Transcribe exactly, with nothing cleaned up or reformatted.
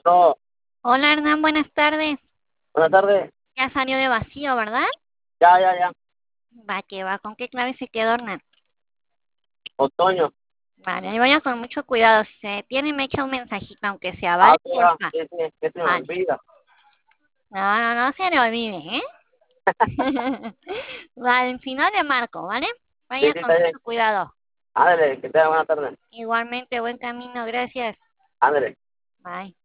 No, Hola Hernán, buenas tardes. buenas tardes. Ya salió de vacío, ¿verdad? Ya, ya, ya. Va, que va, ¿con qué clave se quedó Hernán? Otoño. Vale, ahí vaya con mucho cuidado. Si se detiene, me echa un mensajito, aunque sea, Ah, ¿vale? ok, va. Porfa. Sí, sí, que se me Vale. olvida. No, no, no se le olvide, ¿eh? Vale, si no le marco, ¿vale? Sí, Vaya sí, con está bien. mucho cuidado. Ándale, que tenga buena tarde. Igualmente, buen camino, gracias. Ándale. Bye.